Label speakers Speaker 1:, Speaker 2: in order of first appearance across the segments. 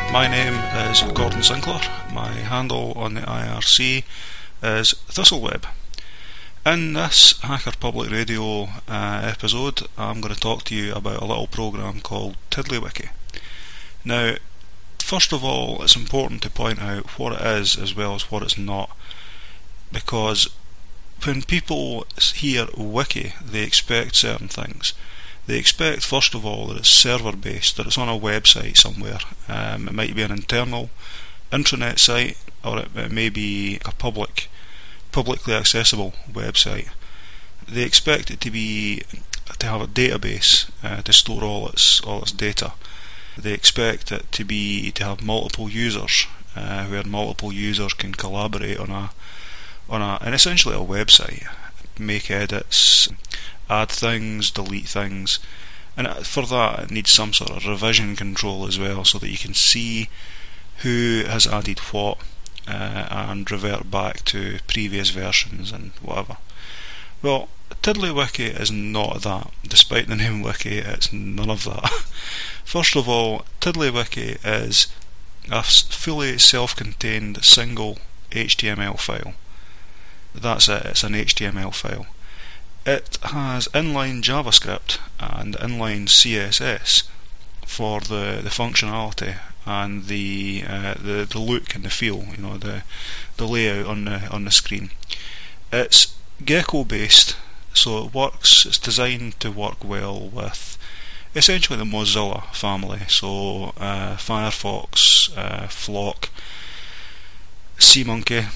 Speaker 1: My name is Gordon Sinclair. My handle on the IRC is Thistleweb. In this Hacker Public Radio episode, I'm going to talk to you about a little program called TiddlyWiki. Now, first of all, it's important to point out what it is as well as what it's not, because when people hear wiki, they expect certain things. They expect, first of all, that it's server-based, that it's on a website somewhere. It might be an internal intranet site, or it may be a publicly accessible website. They expect it to have a database to store all its data. They expect it to have multiple users, where multiple users can collaborate and essentially a website, make edits, add things, delete things, and for that it needs some sort of revision control as well, so that you can see who has added what and revert back to previous versions and whatever. Well, TiddlyWiki is not that. Despite the name wiki, it's none of that. First of all, TiddlyWiki is a fully self-contained single HTML file. That's it, it's an HTML file. It has inline JavaScript and inline CSS for the functionality and the look and the feel, the layout on the screen. It's Gecko based, so it's designed to work well with essentially the Mozilla family, so Firefox, Flock, SeaMonkey.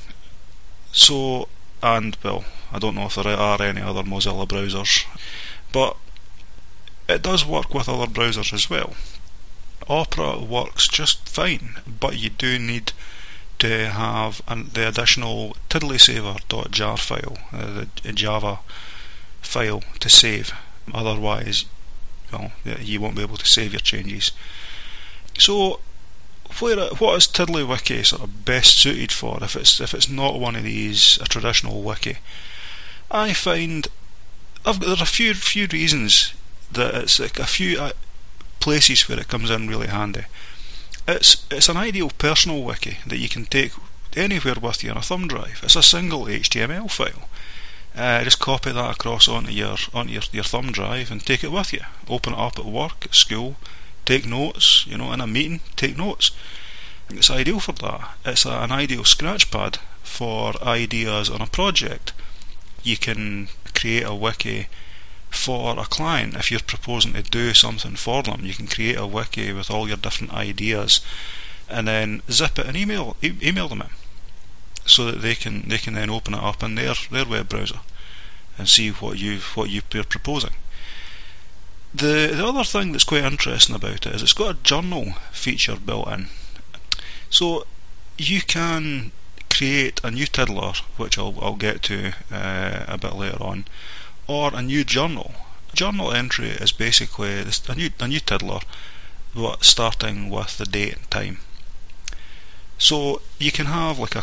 Speaker 1: I don't know if there are any other Mozilla browsers, but it does work with other browsers as well. Opera works just fine, but you do need to have the additional tiddlysaver.jar file, the Java file to save. Otherwise, you won't be able to save your changes. So, what is TiddlyWiki sort of best suited for if it's not one of these, a traditional wiki? I find there's a few reasons that it's like a few places where it comes in really handy. It's an ideal personal wiki that you can take anywhere with you on a thumb drive. It's a single HTML file. Just copy that across onto your thumb drive and take it with you. Open it up at work, at school. Take notes, in a meeting, take notes. It's ideal for that. It's an ideal scratchpad for ideas on a project. You can create a wiki for a client if you're proposing to do something for them. You can create a wiki with all your different ideas and then zip it and email them in, so that they can then open it up in their web browser and see what you're proposing. The other thing that's quite interesting about it is it's got a journal feature built in. So you can create a new tiddler, which I'll get to a bit later on, or a new journal. A journal entry is basically a new tiddler, but starting with the date and time. So you can have like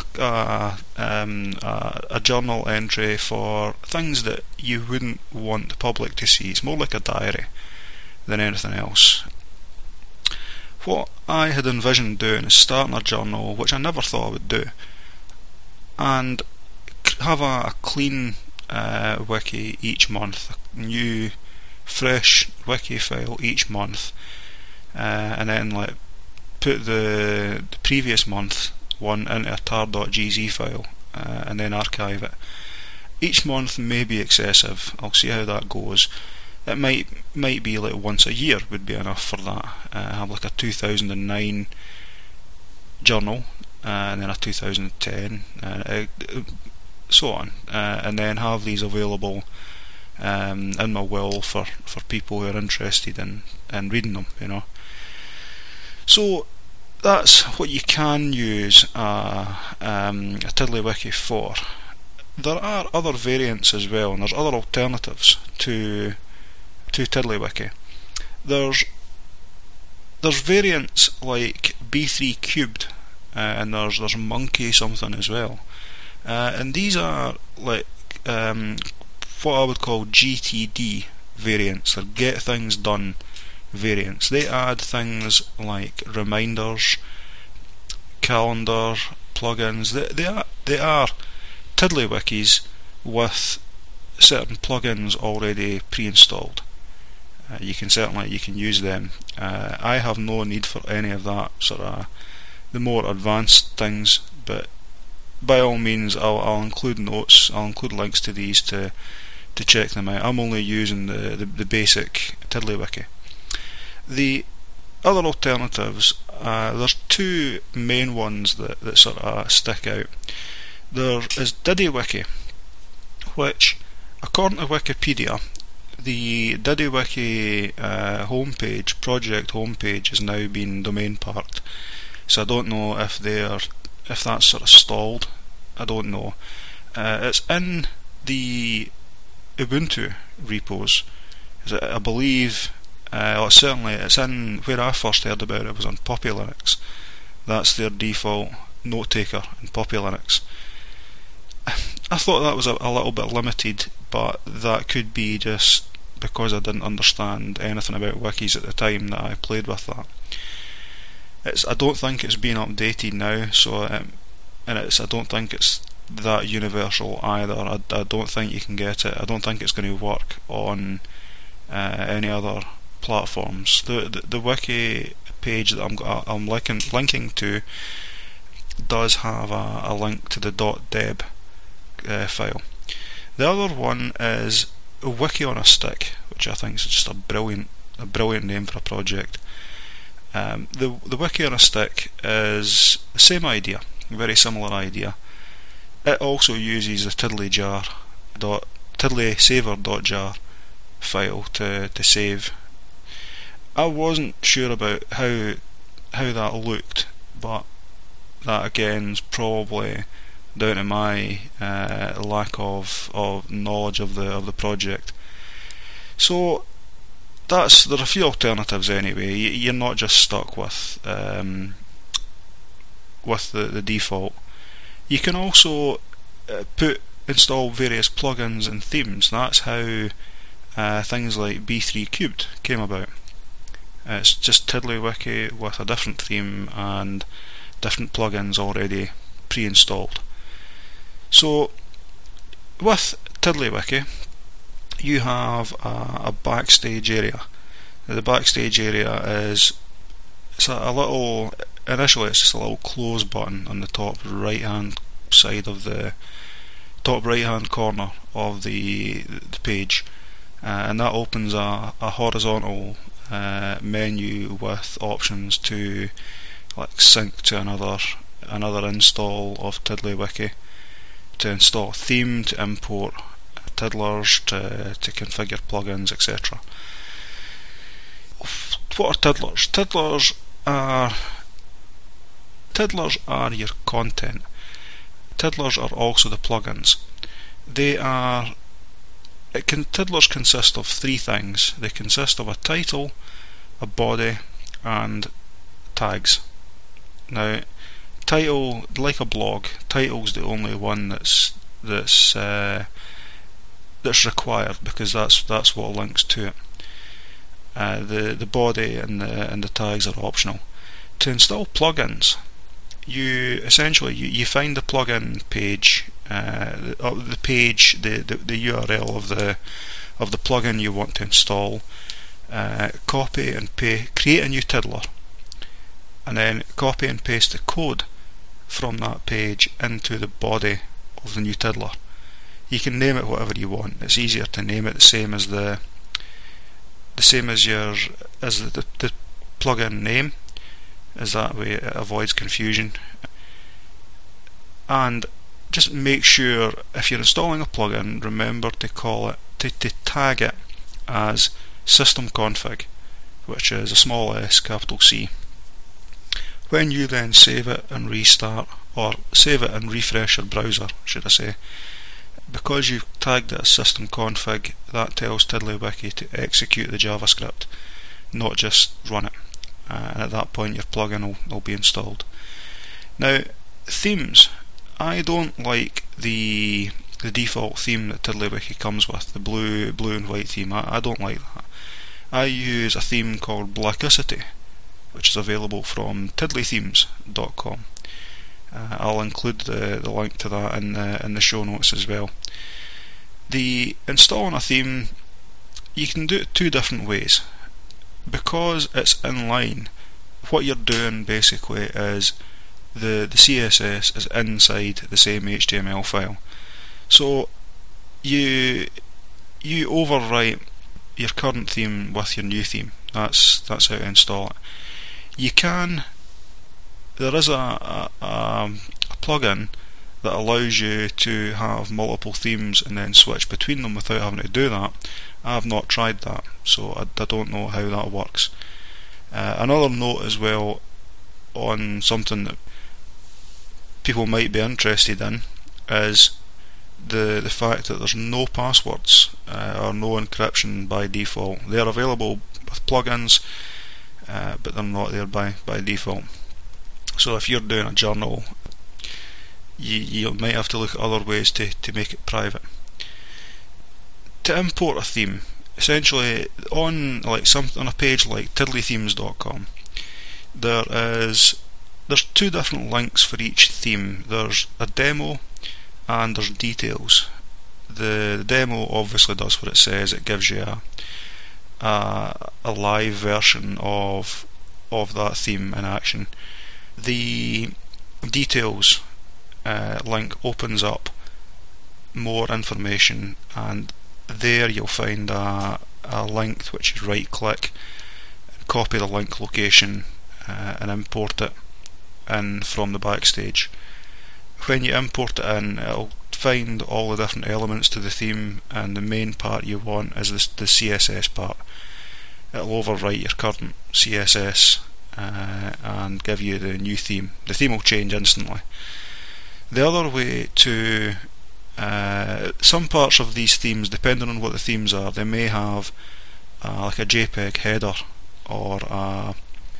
Speaker 1: a journal entry for things that you wouldn't want the public to see. It's more like a diary than anything else. What I had envisioned doing is starting a journal, which I never thought I would do, and have a clean wiki each month, a new fresh wiki file each month, and then put the previous month one into a tar.gz file and then archive it. Each month may be excessive. I'll see how that goes. It might be like once a year would be enough for that. Have like a 2009 journal, and then a 2010, so on, and then have these available in my will for people who are interested in reading them. So that's what you can use a TiddlyWiki for. There are other variants as well, and there's other alternatives to TiddlyWiki. There's variants like B3 Cubed, and there's Monkey something as well, and these are like what I would call GTD variants, or Get Things Done variants. They add things like reminders, calendar, plugins. They are TiddlyWikis with certain plugins already pre-installed. You can use them. I have no need for any of that sort of the more advanced things, but by all means I'll include notes, I'll include links to these to check them out. I'm only using the basic TiddlyWiki. The other alternatives, there's two main ones that sort of stick out. There is DidyWiki, which, according to Wikipedia, the DidyWiki project homepage has now been domain parked. So I don't know if that's sort of stalled. I don't know. It's in the Ubuntu repos. I believe, certainly it's in where I first heard about it was on Poppy Linux. That's their default note taker in Poppy Linux. I thought that was a little bit limited, but that could be just because I didn't understand anything about wikis at the time that I played with that. I don't think it's been updated now, so I don't think it's that universal either. I don't think you can get it. I don't think it's going to work on any other platforms. The wiki page that I'm linking to does have a link to the .deb file. The other one is Wiki on a Stick, which I think is just a brilliant name for a project. The Wiki on a Stick is the same idea, a very similar idea. It also uses the tiddlysaver.jar file to save. I wasn't sure about how that looked, but that again is probably down to my lack of knowledge of the project. So there are a few alternatives anyway. You're not just stuck with the default. You can also install various plugins and themes. That's how things like B3 Cubed came about. It's just TiddlyWiki with a different theme and different plugins already pre-installed. So with TiddlyWiki you have a backstage area. The backstage area initially it's just a little close button on the top right hand side of the top right hand corner of the page, and that opens a horizontal menu with options to like sync to another install of TiddlyWiki, to install a theme, to import tiddlers, to configure plugins, etc. What are tiddlers? Tiddlers are your content. Tiddlers are also the plugins. Tiddlers consist of three things. They consist of a title, a body, and tags. Now, title, like a blog, title's the only one that's required, because that's what links to it. The body and the tags are optional. To install plugins, you find the plugin page, the URL of the plugin you want to install, copy and paste, create a new tiddler, and then copy and paste the code from that page into the body of the new tiddler. You can name it whatever you want. It's easier to name it the same as the plugin name, as that way it avoids confusion. And just make sure, if you're installing a plugin, remember to call it, to tag it as systemconfig, which is a small s, capital C. When you then save it and restart, or save it and refresh your browser, should I say, because you've tagged it as systemconfig, that tells TiddlyWiki to execute the JavaScript, not just run it. And at that point your plugin will be installed. Now, themes. I don't like the default theme that TiddlyWiki comes with, the blue and white theme. I don't like that. I use a theme called Blackicity, which is available from tiddlythemes.com. I'll include the link to that in the show notes as well. The installing a theme, you can do it two different ways. Because it's inline, what you're doing basically is the CSS is inside the same HTML file. So you overwrite your current theme with your new theme. That's how to install it. There is a plugin that allows you to have multiple themes and then switch between them without having to do that. I have not tried that, so I don't know how that works. Another note as well on something that people might be interested in is the fact that there's no passwords or no encryption by default. They are available with plugins, but they're not there by default. So if you're doing a journal, you might have to look at other ways to make it private. To import a theme, essentially on a page like tiddlythemes.com, there's two different links for each theme. There's a demo and there's details. The demo obviously does what it says. It gives you a live version of that theme in action. The details link opens up more information, and there you'll find a link which is right click, copy the link location and import it in from the backstage. When you import it in, it'll find all the different elements to the theme, and the main part you want is the CSS part. It'll overwrite your current CSS and give you the new theme. The theme will change instantly. The other way to some parts of these themes, depending on what the themes are, they may have like a JPEG header or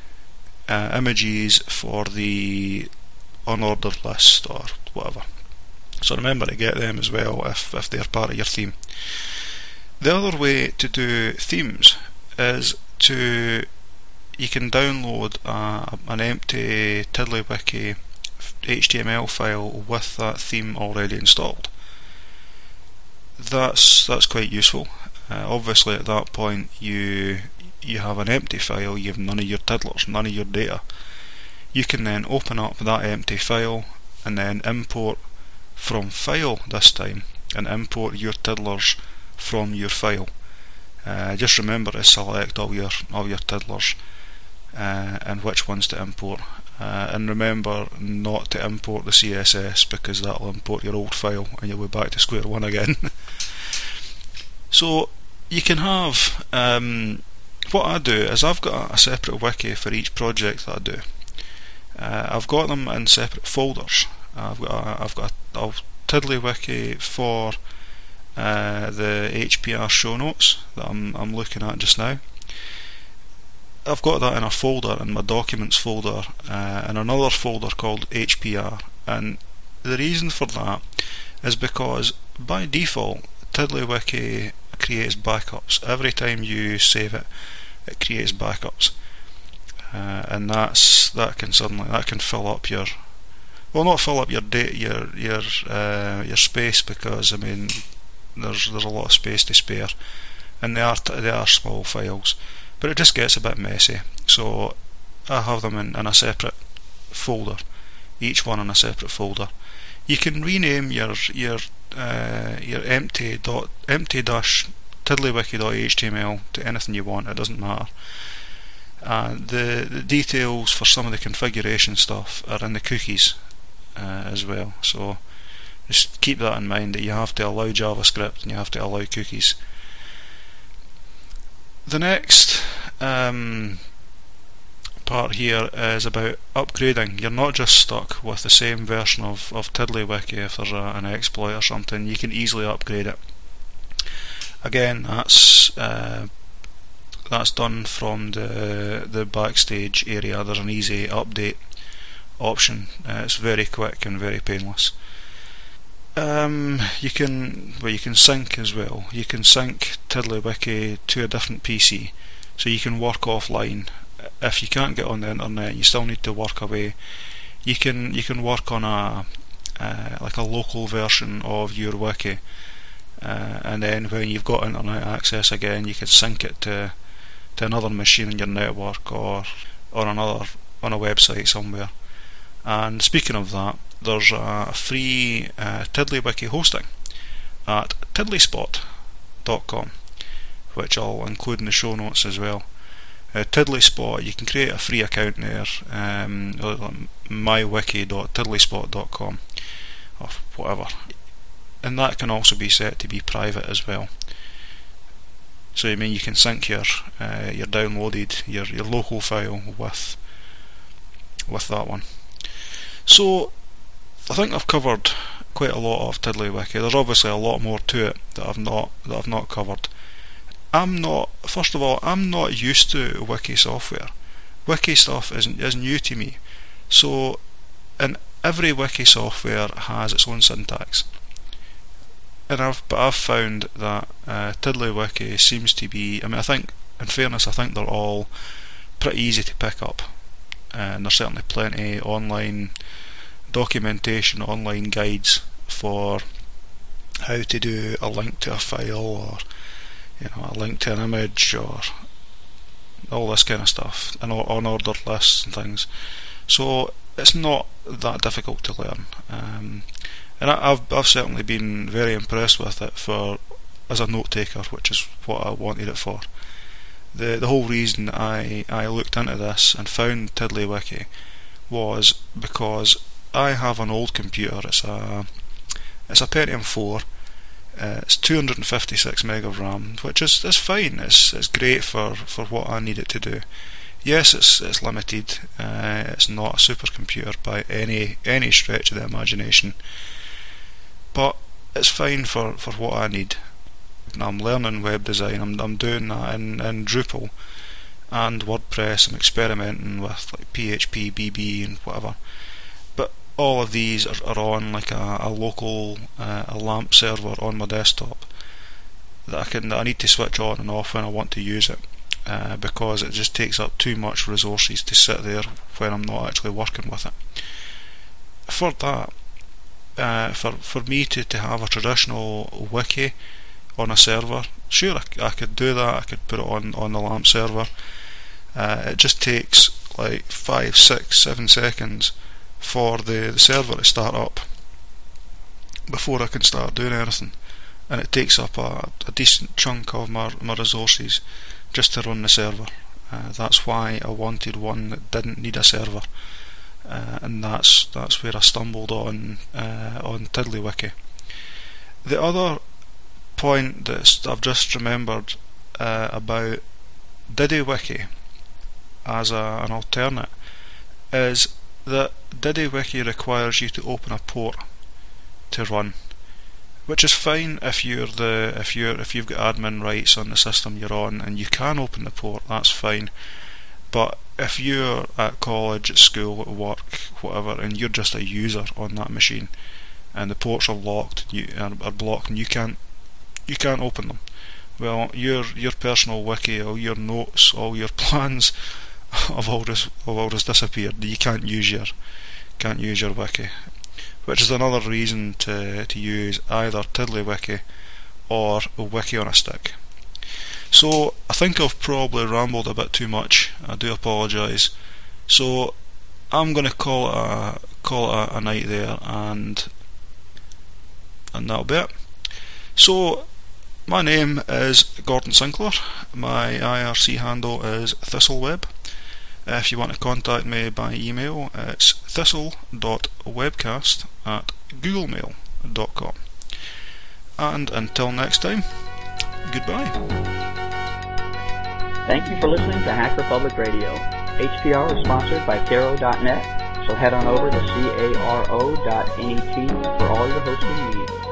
Speaker 1: images for the unordered list or whatever. So remember to get them as well if they're part of your theme. The other way to do themes is you can download an empty TiddlyWiki HTML file with that theme already installed. That's quite useful. Obviously at that point you have an empty file, you have none of your tiddlers, none of your data. You can then open up that empty file and then import from file this time, and import your tiddlers from your file. Just remember to select all your tiddlers and which ones to import, and remember not to import the CSS, because that will import your old file and you'll be back to square one again. So you can have what I do is I've got a separate wiki for each project that I do. I've got them in separate folders. I've got a TiddlyWiki for the HPR show notes that I'm looking at just now. I've got that in a folder in my documents folder, and another folder called HPR. And the reason for that is because by default TiddlyWiki creates backups. Every time you save it, it creates backups, and that can fill up your, well, not fill up your your space, because I mean there's a lot of space to spare, and they are small files, but it just gets a bit messy. So I have them in a separate folder, each one in a separate folder. You can rename your empty-tiddlywiki.html to anything you want. It doesn't matter. The details for some of the configuration stuff are in the cookies as well. So just keep that in mind, that you have to allow JavaScript and you have to allow cookies. The next part here is about upgrading. You're not just stuck with the same version of TiddlyWiki. If there's an exploit or something, you can easily upgrade it. Again, that's done from the backstage area. There's an easy update option. It's very quick and very painless. You can sync as well. You can sync TiddlyWiki to a different PC. so you can work offline. If you can't get on the internet and you still need to work away, you can work on like a local version of your wiki, and then when you've got internet access again, you can sync it to another machine in your network or on a website somewhere. And speaking of that, there's a free TiddlyWiki hosting at tiddlyspot.com, which I'll include in the show notes as well. TiddlySpot, you can create a free account there, mywiki.tiddlyspot.com or whatever, and that can also be set to be private as well. So I mean, you can sync your downloaded your local file with that one. So I think I've covered quite a lot of TiddlyWiki. There's obviously a lot more to it that I've not covered. First of all, I'm not used to wiki software. Wiki stuff is new to me. So, and every wiki software has its own syntax. And I've found that TiddlyWiki seems to be, I mean, I think, in fairness, I think they're all pretty easy to pick up. And there's certainly plenty online documentation, online guides for how to do a link to a file, or a link to an image, or all this kind of stuff, and unordered lists and things. So it's not that difficult to learn, and I've certainly been very impressed with it as a note taker, which is what I wanted it for. The whole reason I looked into this and found TiddlyWiki was because I have an old computer. It's a Pentium 4. It's 256 meg of RAM, which is fine. It's great for what I need it to do. Yes, it's limited. It's not a supercomputer by any stretch of the imagination, but it's fine for what I need. I'm learning web design. I'm doing that in Drupal and WordPress. I'm experimenting with like PHP, BB, and whatever. But all of these are on like a local a LAMP server on my desktop that I need to switch on and off when I want to use it, because it just takes up too much resources to sit there when I'm not actually working with it. For that, for me to have a traditional wiki on a server, sure, I could do that. I could put it on the LAMP server. It just takes like 5, 6, 7 seconds for the server to start up before I can start doing anything, and it takes up a decent chunk of my resources just to run the server. That's why I wanted one that didn't need a server, and that's where I stumbled on TiddlyWiki. The other point that I've just remembered about DidyWiki as an alternate is that DidyWiki requires you to open a port to run, which is fine if you've got admin rights on the system you're on and you can open the port. That's fine. But if you're at college, at school, at work, whatever, and you're just a user on that machine, and the ports are locked, are blocked, and you can't open them, well, your personal wiki, all your notes, all your plans have all just disappeared. You can't use your wiki, which is another reason to use either TiddlyWiki or a wiki on a stick. So I think I've probably rambled a bit too much. I do apologise. So I'm going to call it a night there, and that'll be it. So my name is Gordon Sinclair. My IRC handle is ThistleWeb. If you want to contact me by email, it's thistle.webcast@googlemail.com. And until next time, goodbye.
Speaker 2: Thank you for listening to Hacker Public Radio. HPR is sponsored by Caro.net, so head on over to caro.net for all your hosting needs.